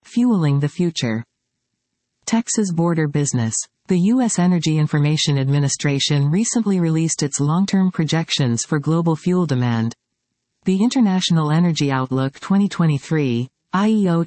Fueling the future. Texas border business. The U.S. Energy Information Administration recently released its long-term projections for global fuel demand. The International Energy Outlook 2023, IEO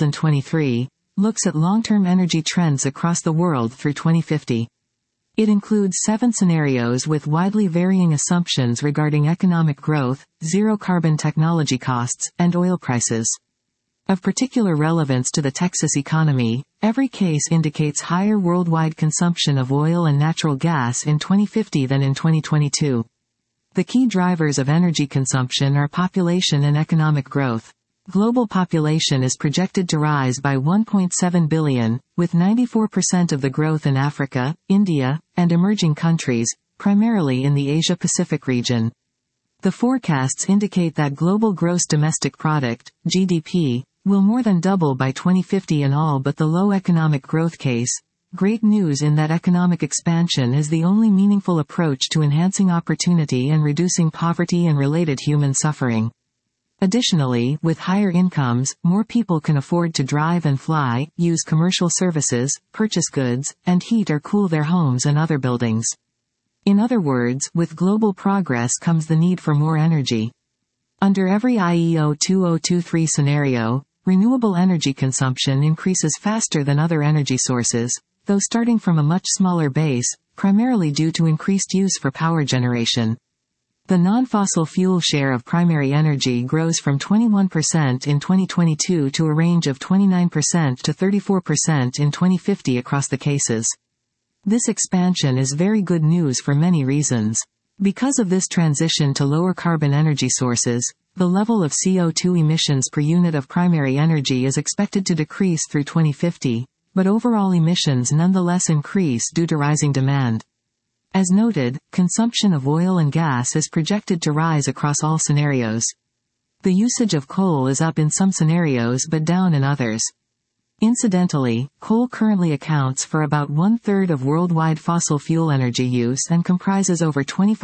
2023, looks at long-term energy trends across the world through 2050. It includes 7 scenarios with widely varying assumptions regarding economic growth, zero-carbon technology costs, and oil prices. Of particular relevance to the Texas economy, every case indicates higher worldwide consumption of oil and natural gas in 2050 than in 2022. The key drivers of energy consumption are population and economic growth. Global population is projected to rise by 1.7 billion, with 94% of the growth in Africa, India, and emerging countries, primarily in the Asia-Pacific region. The forecasts indicate that global gross domestic product, GDP, will more than double by 2050 in all but the low economic growth case. Great news in that economic expansion is the only meaningful approach to enhancing opportunity and reducing poverty and related human suffering. Additionally, with higher incomes, more people can afford to drive and fly, use commercial services, purchase goods, and heat or cool their homes and other buildings. In other words, with global progress comes the need for more energy. Under every IEO 2023 scenario, renewable energy consumption increases faster than other energy sources, though starting from a much smaller base, primarily due to increased use for power generation. The non-fossil fuel share of primary energy grows from 21% in 2022 to a range of 29% to 34% in 2050 across the cases. This expansion is very good news for many reasons. Because of this transition to lower carbon energy sources, the level of CO2 emissions per unit of primary energy is expected to decrease through 2050, but overall emissions nonetheless increase due to rising demand. As noted, consumption of oil and gas is projected to rise across all scenarios. The usage of coal is up in some scenarios but down in others. Incidentally, coal currently accounts for about 1/3 of worldwide fossil fuel energy use and comprises over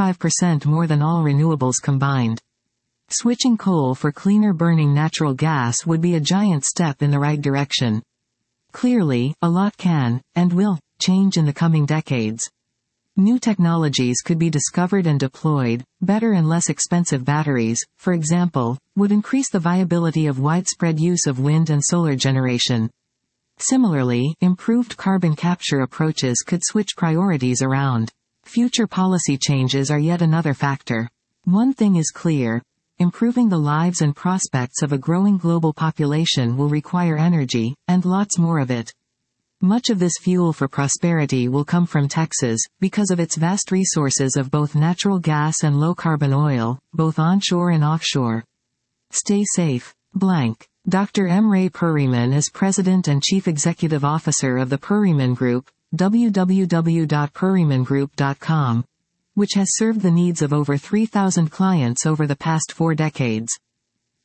25% more than all renewables combined. Switching coal for cleaner burning natural gas would be a giant step in the right direction. Clearly, a lot can, and will, change in the coming decades. New technologies could be discovered and deployed. Better and less expensive batteries, for example, would increase the viability of widespread use of wind and solar generation. Similarly, improved carbon capture approaches could switch priorities around. Future policy changes are yet another factor. One thing is clear: improving the lives and prospects of a growing global population will require energy, and lots more of it. Much of this fuel for prosperity will come from Texas, because of its vast resources of both natural gas and low-carbon oil, both onshore and offshore. Stay safe. Blank. Dr. M. Ray Perryman is President and Chief Executive Officer of the Perryman Group, www.perrymangroup.com, which has served the needs of over 3,000 clients over the past 4 decades.